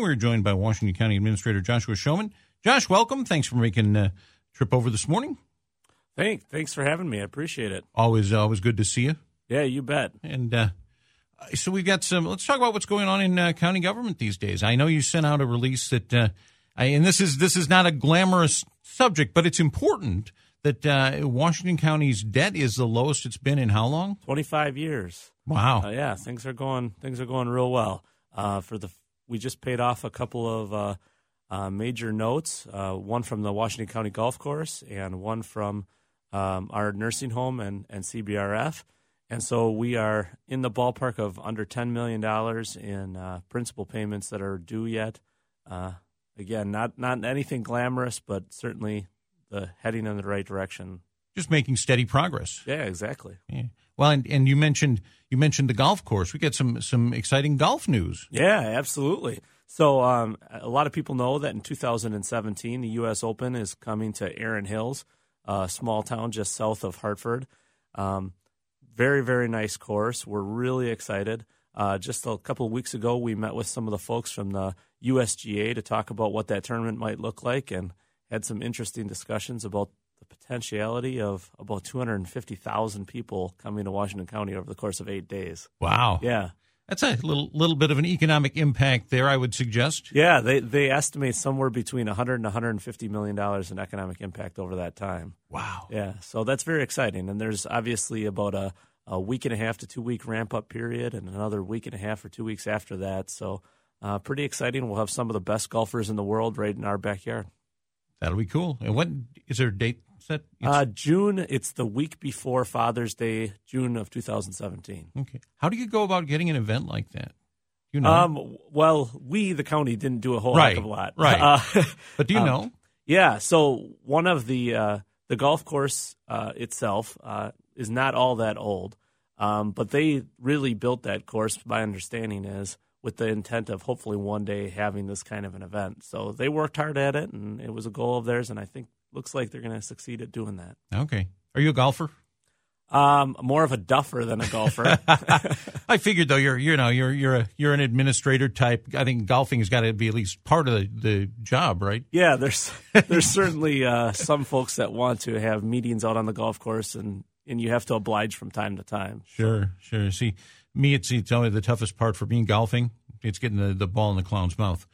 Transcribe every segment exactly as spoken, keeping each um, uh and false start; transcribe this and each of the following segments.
we're joined by Washington County Administrator Joshua Schoeman. Josh, welcome. Thanks for making a trip over this morning. Thanks. Thanks for having me. I appreciate it. Always, always good to see you. Yeah, you bet. And uh, so we've got some. Let's talk about what's going on in uh, county government these days. I know you sent out a release that, uh, I, and this is this is not a glamorous subject, but it's important that uh, Washington County's debt is the lowest it's been in how long? twenty-five years. Wow. Uh, yeah, things are going things are going real well. Uh, for the we just paid off a couple of uh, uh, major notes. Uh, one from the Washington County Golf Course, and one from um, our nursing home and, and C B R F. And so we are in the ballpark of under ten million dollars in uh, principal payments that are due yet. Uh, again, not not anything glamorous, but certainly the heading in the right direction. Just making steady progress. Yeah, exactly. Yeah. Well, and, and you mentioned you mentioned the golf course. We got some some exciting golf news. Yeah, absolutely. So um, a lot of people know that in two thousand seventeen, the U S Open is coming to Erin Hills, a small town just south of Hartford. Um, very, very nice course. We're really excited. Uh, just a couple of weeks ago, we met with some of the folks from the U S G A to talk about what that tournament might look like, and had some interesting discussions about the potentiality of about two hundred fifty thousand people coming to Washington County over the course of eight days. Wow. Yeah. That's a little little bit of an economic impact there, I would suggest. Yeah, they they estimate somewhere between one hundred and one hundred fifty million dollars in economic impact over that time. Wow. Yeah, so that's very exciting. And there's obviously about a, a week and a half to two-week ramp-up period and another week and a half or two weeks after that. So uh, pretty exciting. We'll have some of the best golfers in the world right in our backyard. That'll be cool. And what is there a date set? Uh, June. It's the week before Father's Day, June of two thousand seventeen. Okay. How do you go about getting an event like that? You know. Um. Well, we, the county, didn't do a whole right. heck of a lot. Right. Uh, but do you um, know? Yeah. So one of the uh, the golf course uh, itself uh, is not all that old, um, but they really built that course, my understanding is, with the intent of hopefully one day having this kind of an event. So they worked hard at it, and it was a goal of theirs, and I think looks like they're going to succeed at doing that. Okay. Are you a golfer? Um, more of a duffer than a golfer. I figured though you're you know you're you're a you're an administrator type. I think golfing has got to be at least part of the, the job, right? Yeah, there's there's certainly uh, some folks that want to have meetings out on the golf course, and, and you have to oblige from time to time. Sure, sure. See, me, it's it's only the toughest part for me in golfing. It's getting the, the ball in the clown's mouth.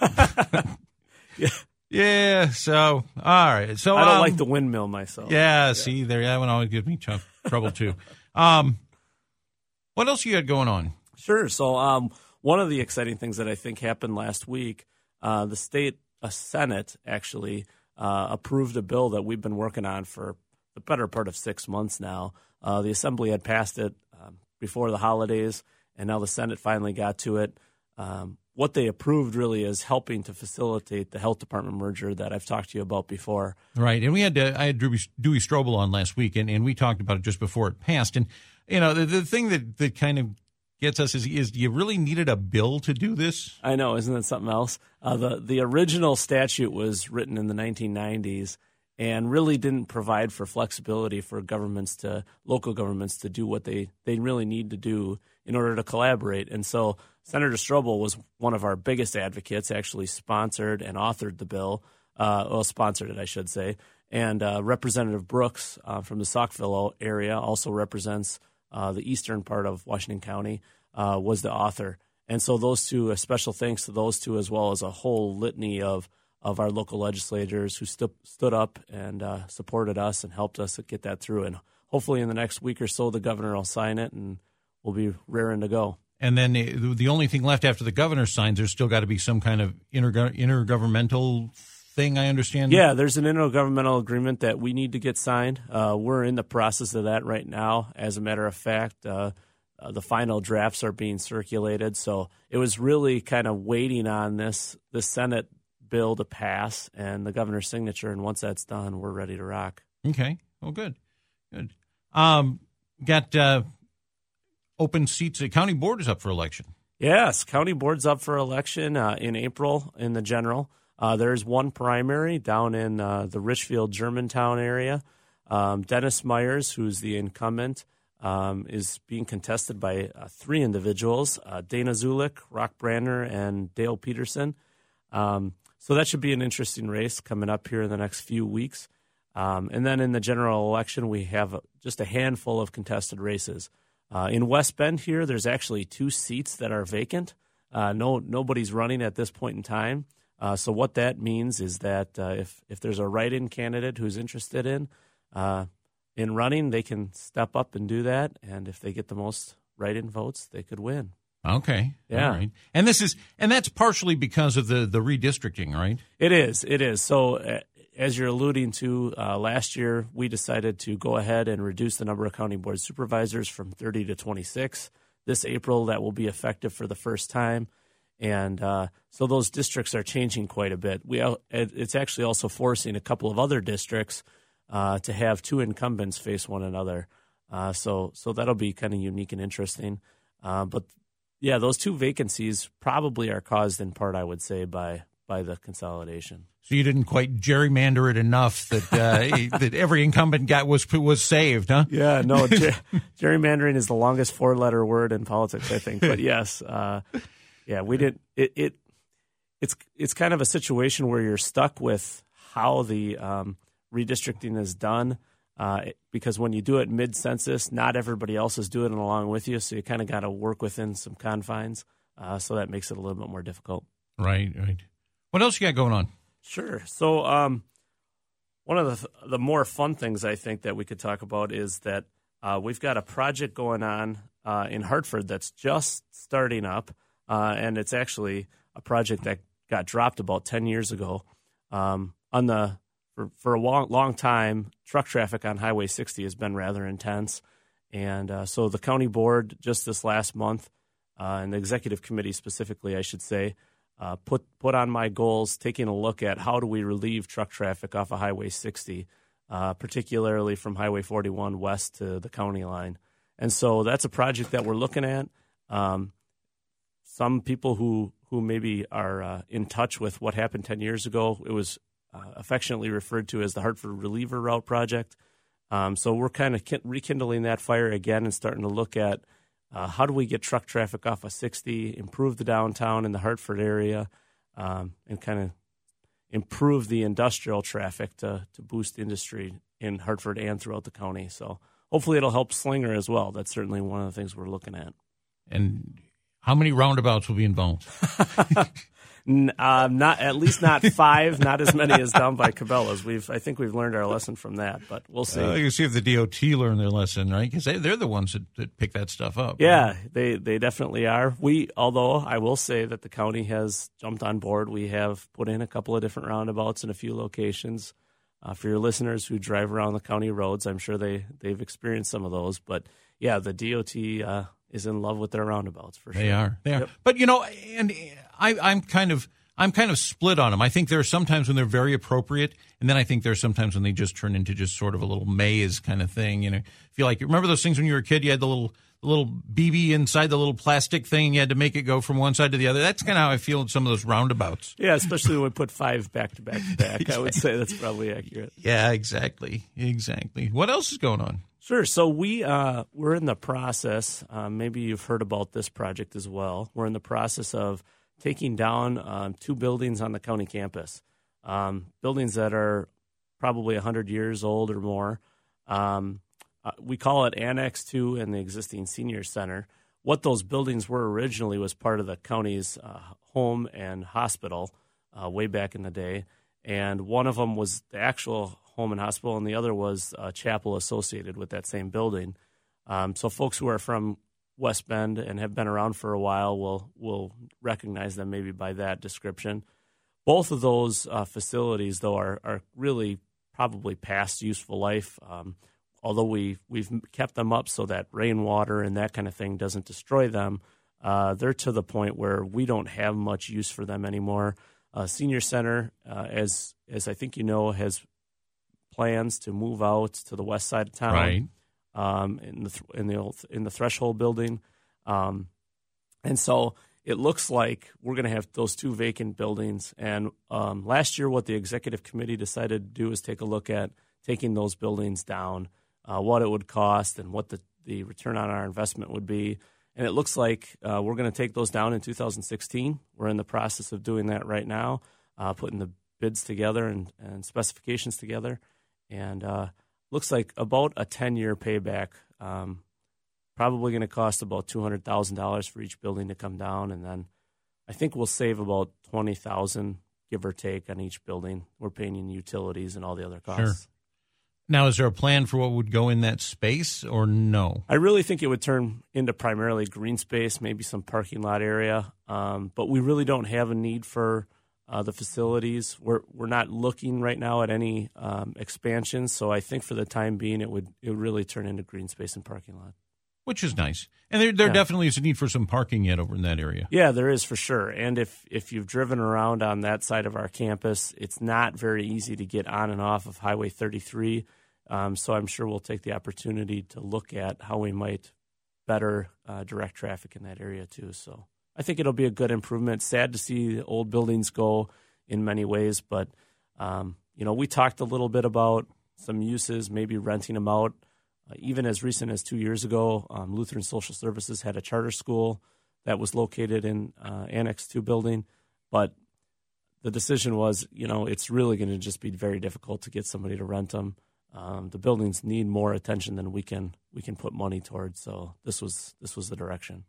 Yeah. Yeah, so, all right. So I don't um, like the windmill myself. Yeah, yeah, see, there, that one always gives me tr- trouble, too. Um, what else you got going on? Sure. So um, one of the exciting things that I think happened last week, uh, the state uh, Senate actually uh, approved a bill that we've been working on for the better part of six months now. Uh, the Assembly had passed it um, before the holidays, and now the Senate finally got to it. Um, what they approved really is helping to facilitate the health department merger that I've talked to you about before. Right, and we had uh, I had Dewey, Dewey Strobel on last week, and, and we talked about it just before it passed. And you know, the, the thing that, that kind of gets us is, is you really needed a bill to do this? I know, isn't that something else? Uh, the the original statute was written in the nineteen nineties and really didn't provide for flexibility for governments to local governments to do what they, they really need to do in order to collaborate. And so Senator Strobel was one of our biggest advocates, actually sponsored and authored the bill, uh, well, sponsored it, I should say. And uh, Representative Brooks uh, from the Saukville area also represents uh, the eastern part of Washington County, uh, was the author. And so those two, a special thanks to those two, as well as a whole litany of of our local legislators who stu- stood up and uh, supported us and helped us get that through. And hopefully in the next week or so, the governor will sign it and we'll be raring to go. And then the only thing left after the governor signs, there's still got to be some kind of intergo- intergovernmental thing, I understand? Yeah, there's an intergovernmental agreement that we need to get signed. Uh, we're in the process of that right now. As a matter of fact, uh, uh, the final drafts are being circulated. So it was really kind of waiting on this, this Senate bill to pass and the governor's signature. And once that's done, we're ready to rock. Okay. Well, good. Good. Um, got uh, open seats. The county board is up for election. Yes, county board's up for election uh, in April in the general. Uh, there's one primary down in uh, the Richfield, Germantown area. Um, Dennis Myers, who's the incumbent, um, is being contested by uh, three individuals, uh, Dana Zulik, Rock Brandner, and Dale Peterson. Um, so that should be an interesting race coming up here in the next few weeks. Um, and then in the general election, we have just a handful of contested races. Uh, in West Bend here, there's actually two seats that are vacant. Uh, no, nobody's running at this point in time. Uh, so what that means is that uh, if if there's a write-in candidate who's interested in uh, in running, they can step up and do that. And if they get the most write-in votes, they could win. Okay. Yeah. All right. And this is and that's partially because of the the redistricting, right? It is. It is. So. Uh, As you're alluding to, uh, last year we decided to go ahead and reduce the number of county board supervisors from thirty to twenty-six. This April, that will be effective for the first time. And uh, so those districts are changing quite a bit. We It's actually also forcing a couple of other districts uh, to have two incumbents face one another. Uh, so so that'll be kind of unique and interesting. Uh, but, yeah, those two vacancies probably are caused in part, I would say, by by the consolidation. So you didn't quite gerrymander it enough that uh, that every incumbent got was was saved, huh? Yeah, no, ger- gerrymandering is the longest four-letter word in politics, I think. But yes, uh, yeah, we did it, it. It's it's kind of a situation where you're stuck with how the um, redistricting is done, uh, because when you do it mid-census, not everybody else is doing it along with you, so you kind of got to work within some confines. Uh, so that makes it a little bit more difficult. Right, right. What else you got going on? Sure. So um, one of the the more fun things I think that we could talk about is that uh, we've got a project going on uh, in Hartford that's just starting up, uh, and it's actually a project that got dropped about ten years ago. Um, on the for, for a long, long time, truck traffic on Highway sixty has been rather intense, and uh, so the county board just this last month, uh, and the executive committee specifically, I should say, Uh, put put on my goals, taking a look at how do we relieve truck traffic off of Highway sixty, uh, particularly from Highway forty-one west to the county line. And so that's a project that we're looking at. Um, some people who, who maybe are uh, in touch with what happened ten years ago, it was uh, affectionately referred to as the Hartford Reliever Route Project. Um, so we're kind of rekindling that fire again and starting to look at Uh, how do we get truck traffic off of sixty, improve the downtown in the Hartford area, um, and kind of improve the industrial traffic to, to boost industry in Hartford and throughout the county. So hopefully it'll help Slinger as well. That's certainly one of the things we're looking at. And how many roundabouts will be involved? Uh, not at least not five, not as many as down by Cabela's. We've I think we've learned our lesson from that, but we'll see. Uh, you see if the D O T learned their lesson, right? Because they, they're the ones that, that pick that stuff up. Yeah, right? they they definitely are. We although I will say that the county has jumped on board. We have put in a couple of different roundabouts in a few locations. Uh, for your listeners who drive around the county roads, I'm sure they they've experienced some of those. But yeah, the D O T uh, is in love with their roundabouts for sure. They are. They are. Yep. But you know, and I, I'm kind of. I'm kind of split on them. I think there are some times when they're very appropriate, and then I think there are some times when they just turn into just sort of a little maze kind of thing. You know, feel like remember those things when you were a kid? You had the little the little B B inside the little plastic thing. You had to make it go from one side to the other. That's kind of how I feel in some of those roundabouts. Yeah, especially when we put five back to back to back. Exactly. I would say that's probably accurate. Yeah, exactly, exactly. What else is going on? Sure. So we uh, we're in the process. Uh, maybe you've heard about this project as well. We're in the process of taking down um, two buildings on the county campus, um, buildings that are probably one hundred years old or more. Um, uh, we call it Annex two and the existing senior center. What those buildings were originally was part of the county's uh, home and hospital uh, way back in the day. And one of them was the actual home and hospital, and the other was a chapel associated with that same building. Um, so folks who are from West Bend and have been around for a while will will recognize them maybe by that description. Both of those uh, facilities, though, are are really probably past useful life. Um, although we we've kept them up so that rainwater and that kind of thing doesn't destroy them, uh, they're to the point where we don't have much use for them anymore. Uh, Senior Center, uh, as as I think you know, has plans to move out to the west side of town. Right. Um, in the th- in the old, in the Threshold building, um, and so it looks like we're going to have those two vacant buildings. And um, last year, what the executive committee decided to do is take a look at taking those buildings down, uh, what it would cost, and what the the return on our investment would be. And it looks like uh, we're going to take those down in two thousand sixteen. We're in the process of doing that right now, uh, putting the bids together and, and specifications together. And uh, looks like about a ten-year payback. Um, probably going to cost about two hundred thousand dollars for each building to come down. And then I think we'll save about twenty thousand dollars, give or take, on each building. We're paying in utilities and all the other costs. Sure. Now, is there a plan for what would go in that space or no? I really think it would turn into primarily green space, maybe some parking lot area. Um, but we really don't have a need for uh, the facilities. We're we're not looking right now at any um, expansion. So I think for the time being, it would it would really turn into green space and parking lot. Which is nice. And there, there Yeah. definitely is a need for some parking yet over in that area. Yeah, there is for sure. And if, if you've driven around on that side of our campus, it's not very easy to get on and off of Highway thirty-three. Um, so I'm sure we'll take the opportunity to look at how we might better uh, direct traffic in that area too. So I think it'll be a good improvement. Sad to see the old buildings go in many ways, but um, you know, we talked a little bit about some uses, maybe renting them out. Uh, even as recent as two years ago, um, Lutheran Social Services had a charter school that was located in uh, Annex two building. But the decision was, you know, it's really going to just be very difficult to get somebody to rent them. Um, the buildings need more attention than we can we can put money towards. So this was this was the direction.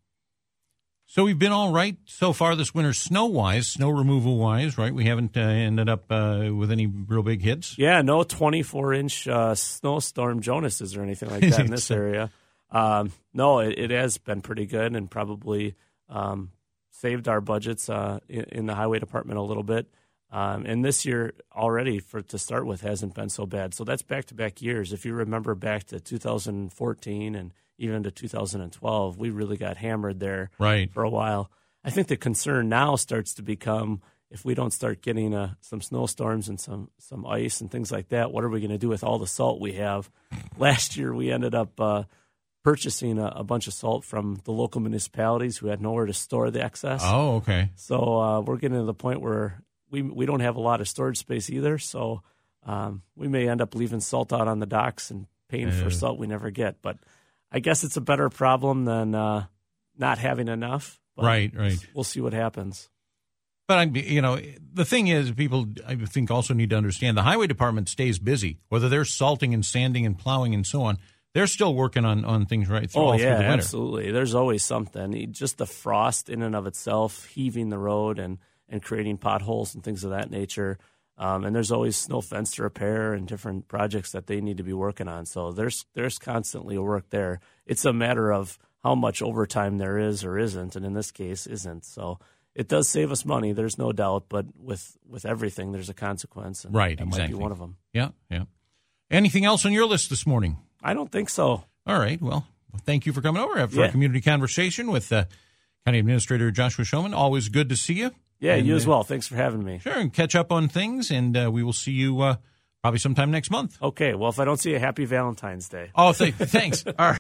So we've been all right so far this winter, snow-wise, snow removal-wise, right? We haven't uh, ended up uh, with any real big hits. Yeah, no twenty-four inch uh, snowstorm Jonases or anything like that in this area. Um, no, it, it has been pretty good and probably um, saved our budgets uh, in, in the highway department a little bit. Um, and this year already, for to start with, hasn't been so bad. So that's back-to-back years. If you remember back to two thousand fourteen and even to two thousand twelve, we really got hammered there right. for a while. I think the concern now starts to become, if we don't start getting uh, some snowstorms and some, some ice and things like that, what are we going to do with all the salt we have? Last year we ended up uh, purchasing a, a bunch of salt from the local municipalities who had nowhere to store the excess. Oh, okay. So uh, we're getting to the point where we we don't have a lot of storage space either, so um, we may end up leaving salt out on the docks and paying Yeah. for salt we never get. But I guess it's a better problem than uh, not having enough. But Right, right. We'll see what happens. But, I, you know, the thing is, people, I think, also need to understand the highway department stays busy. Whether they're salting and sanding and plowing and so on, they're still working on, on things right through, Oh, all yeah, through the winter. absolutely. There's always something. Just the frost in and of itself, heaving the road and, and creating potholes and things of that nature. Um, and there's always snow fence to repair and different projects that they need to be working on. So there's there's constantly work there. It's a matter of how much overtime there is or isn't, and in this case, isn't. So it does save us money, there's no doubt, but with, with everything, there's a consequence. And Right, that exactly. might be one of them. Yeah, yeah. Anything else on your list this morning? I don't think so. All right. Well, thank you for coming over for Yeah. a community conversation with uh, County Administrator Joshua Showman. Always good to see you. Yeah, And, you as uh, well. Thanks for having me. Sure, and catch up on things, and uh, we will see you uh, probably sometime next month. Okay, well, if I don't see you, happy Valentine's Day. Oh, th- thanks. All right.